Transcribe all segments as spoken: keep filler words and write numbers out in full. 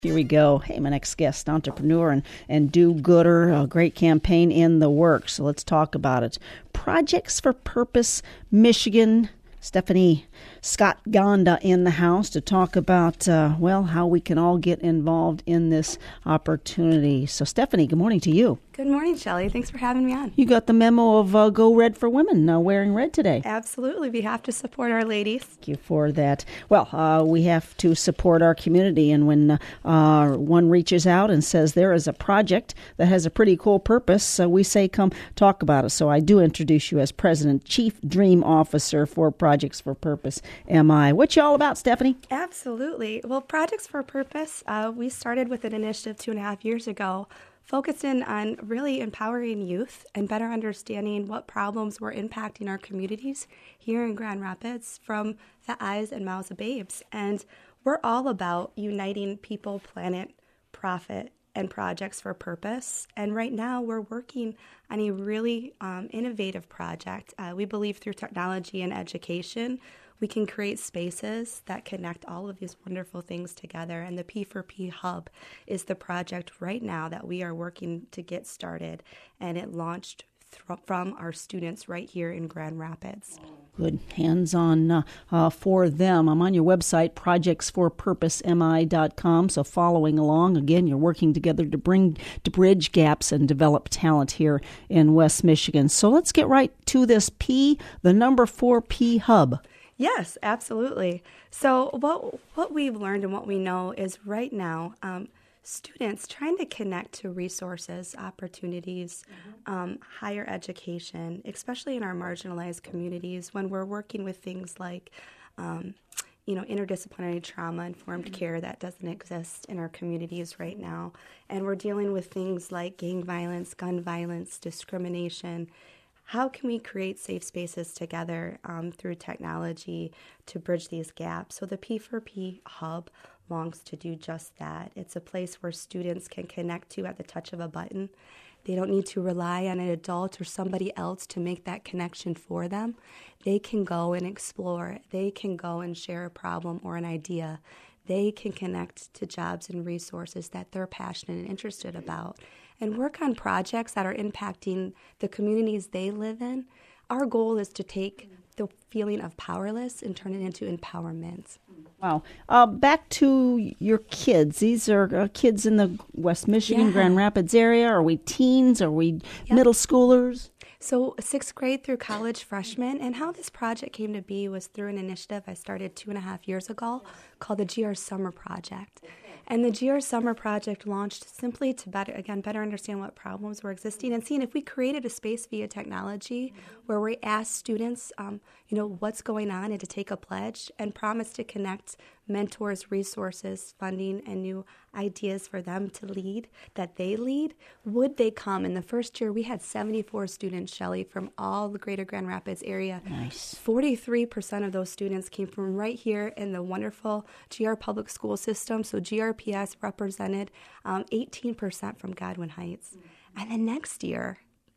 Here we go. Hey, my next guest, entrepreneur and, and do-gooder, a great campaign in the works. So let's talk about it. Projects for Purpose, Michigan. Stephanie Scott Gonda in the house to talk about, uh, well, how we can all get involved in this opportunity. So, Stephanie, good morning to you. Good morning, Shelley. Thanks for having me on. You got the memo of uh, Go Red for Women, uh, wearing red today. Absolutely. We have to support our ladies. Thank you for that. Well, uh, we have to support our community, and when uh, one reaches out and says there is a project that has a pretty cool purpose, so we say come talk about it. So I do introduce you as President, Chief Dream Officer for Projects for Purpose, M I. What you all about, Stephanie? Absolutely. Well, Projects for Purpose, uh, we started with an initiative two and a half years ago focused in on really empowering youth and better understanding what problems were impacting our communities here in Grand Rapids from the eyes and mouths of babes. And we're all about uniting people, planet, profit, and projects for purpose. And right now we're working on a really um, innovative project. Uh, we believe through technology and education, we can create spaces that connect all of these wonderful things together. And the P four P Hub is the project right now that we are working to get started. And it launched th- from our students right here in Grand Rapids. Good. Hands-on uh, uh, for them. I'm on your website, projects for purpose m i dot com. So following along, again, you're working together to bring to bridge gaps and develop talent here in West Michigan. So let's get right to this P, the number four P Hub. Yes, absolutely. So what what we've learned and what we know is right now, um, students trying to connect to resources, opportunities, mm-hmm. um, higher education, especially in our marginalized communities when we're working with things like, um, you know, interdisciplinary trauma-informed mm-hmm. care that doesn't exist in our communities right now. And we're dealing with things like gang violence, gun violence, discrimination. How can we create safe spaces together um, through technology to bridge these gaps? So the P four P Hub longs to do just that. It's a place where students can connect to at the touch of a button. They don't need to rely on an adult or somebody else to make that connection for them. They can go and explore. They can go and share a problem or an idea. They can connect to jobs and resources that they're passionate and interested about and work on projects that are impacting the communities they live in. Our goal is to take the feeling of powerless and turn it into empowerment. Wow. Uh, back to your kids. These are uh, kids in the West Michigan, yeah. Grand Rapids area. Are we teens? Are we yep. middle schoolers? So sixth grade through college freshmen. And how this project came to be was through an initiative I started two and a half years ago called the G R Summer Project. And the G R Summer Project launched simply to better, again, better understand what problems were existing and seeing if we created a space via technology where we asked students, um, you know, what's going on and to take a pledge and promise to connect mentors, resources, funding, and new ideas for them to lead, that they lead, would they come? In the first year, we had seventy-four students, Shelley, from all the greater Grand Rapids area. Nice. forty-three percent of those students came from right here in the wonderful G R public school system. So G R P S represented um, eighteen percent from Godwin Heights. Mm-hmm. And then next year,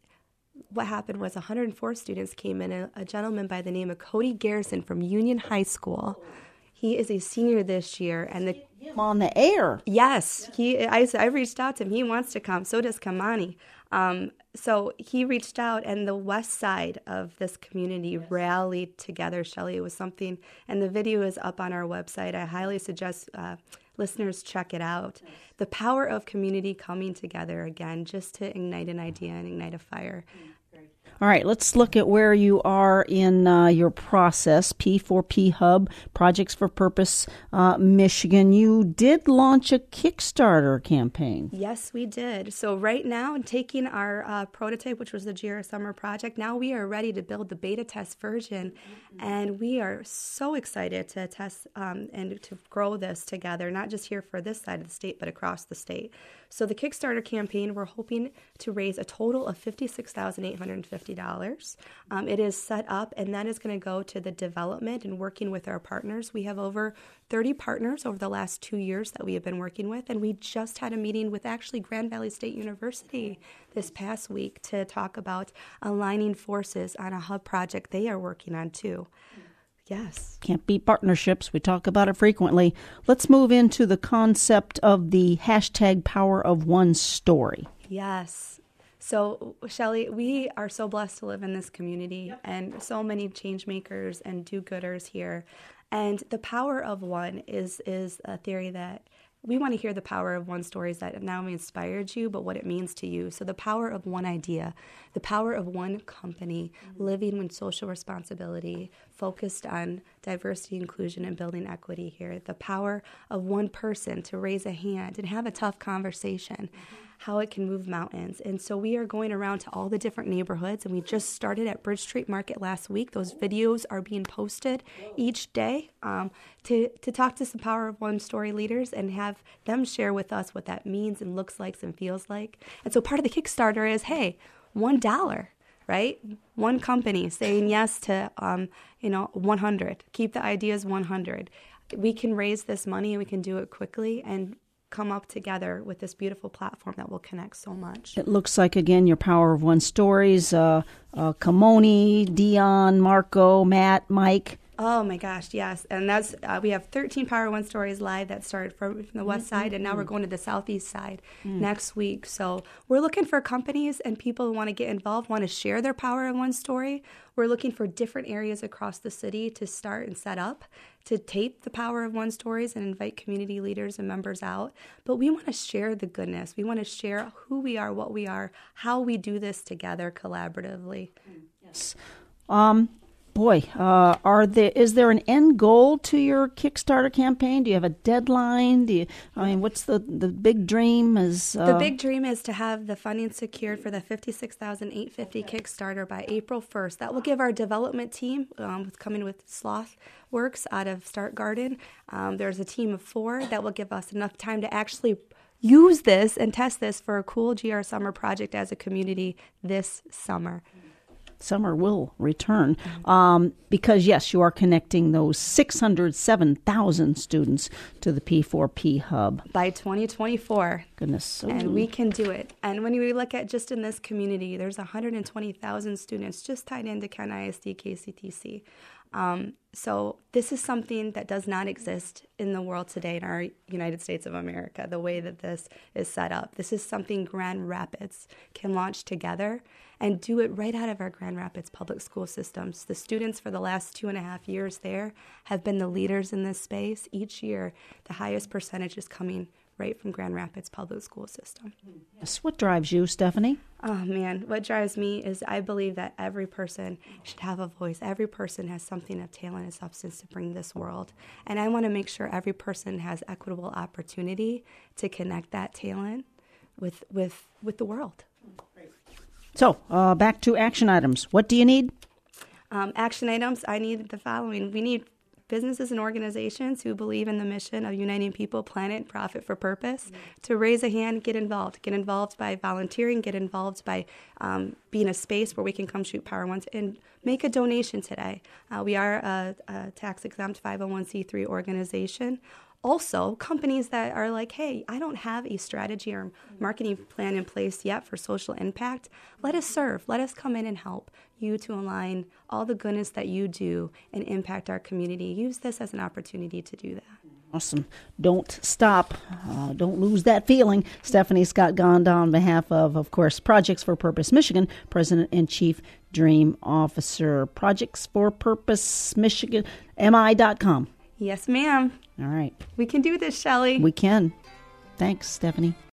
what happened was one hundred four students came in, a, a gentleman by the name of Cody Garrison from Union High School. He is a senior this year, and the him on the air. Yes, he. I, I reached out to him. He wants to come. So does Kamani. Um, so he reached out, and the west side of this community yes. rallied together. Shelley, it was something, and the video is up on our website. I highly suggest uh, listeners check it out. Yes. The power of community coming together again, just to ignite an idea and ignite a fire. Mm. All right, let's look at where you are in uh, your process. P four P Hub, Projects for Purpose, uh, Michigan. You did launch a Kickstarter campaign. Yes, we did. So right now, taking our uh, prototype, which was the G R Summer Project, now we are ready to build the beta test version. Mm-hmm. And we are so excited to test um, and to grow this together, not just here for this side of the state, but across the state. So the Kickstarter campaign, we're hoping to raise a total of fifty-six thousand eight hundred fifty dollars. Um, it is set up, and that is going to go to the development and working with our partners. We have over thirty partners over the last two years that we have been working with, and we just had a meeting with actually Grand Valley State University this past week to talk about aligning forces on a hub project they are working on too. Yes. Can't beat partnerships. We talk about it frequently. Let's move into the concept of the hashtag Power of One story. Yes. So, Shelley, we are so blessed to live in this community, yep. and so many change makers and do-gooders here. And the power of one is is a theory that we want to hear the power of one stories that not only inspired you, but what it means to you. So the power of one idea, the power of one company, mm-hmm. living with social responsibility, focused on diversity, inclusion, and building equity here. The power of one person to raise a hand and have a tough conversation, mm-hmm. how it can move mountains. And so we are going around to all the different neighborhoods, and we just started at Bridge Street Market last week. Those videos are being posted each day um, to, to talk to some Power of One story leaders and have them share with us what that means and looks like and feels like. And so part of the Kickstarter is, hey, one dollar, right? One company saying yes to, um, you know, one hundred. Keep the ideas one hundred. We can raise this money and we can do it quickly and come up together with this beautiful platform that will connect so much. It looks like, again, your Power of One stories, uh, uh, Kamoni, Dion, Marco, Matt, Mike. Oh my gosh, yes. And that's uh, we have thirteen Power One stories live that started from, from the west mm-hmm. side, and now we're going to the southeast side mm. next week. So we're looking for companies and people who want to get involved, want to share their Power of One story. We're looking for different areas across the city to start and set up, to tape the Power of One stories and invite community leaders and members out. But we want to share the goodness. We want to share who we are, what we are, how we do this together collaboratively. Yes. Um. Boy, uh, are there, is there an end goal to your Kickstarter campaign? Do you have a deadline? Do you, I mean, what's the, the big dream? Is uh... The big dream is to have the funding secured for the fifty-six thousand eight hundred fifty okay. Kickstarter by April first. That will give our development team, um, with coming with Sloth Works out of Start Garden, um, there's a team of four that will give us enough time to actually use this and test this for a cool G R Summer project as a community this summer. Summer will return um, because, yes, you are connecting those six hundred seven thousand students to the P four P Hub. By twenty twenty-four. Goodness. And ooh. We can do it. And when we look at just in this community, there's one hundred twenty thousand students just tied into Kent I S D K C T C. Um, so this is something that does not exist in the world today in our United States of America, the way that this is set up. This is something Grand Rapids can launch together and do it right out of our Grand Rapids public school systems. The students for the last two and a half years there have been the leaders in this space. Each year, the highest percentage is coming right from Grand Rapids public school system. Yes. What drives you, Stephanie? Oh, man. What drives me is I believe that every person should have a voice. Every person has something of talent and substance to bring this world. And I want to make sure every person has equitable opportunity to connect that talent with with, with the world. So, uh, back to action items. What do you need? Um, action items, I need the following. We need businesses and organizations who believe in the mission of uniting people, planet, profit for purpose, mm-hmm. to raise a hand, get involved. Get involved by volunteering, get involved by um, being a space where we can come shoot Power Ones and make a donation today. Uh, we are a, a tax-exempt five oh one c three organization. Also, companies that are like, hey, I don't have a strategy or marketing plan in place yet for social impact. Let us serve. Let us come in and help you to align all the goodness that you do and impact our community. Use this as an opportunity to do that. Awesome. Don't stop. Uh, don't lose that feeling. Stephanie Scott Gonda on behalf of, of course, Projects for Purpose Michigan, President and Chief Dream Officer. Projects for Purpose Michigan, M I dot com. Yes, ma'am. All right. We can do this, Shelley. We can. Thanks, Stephanie.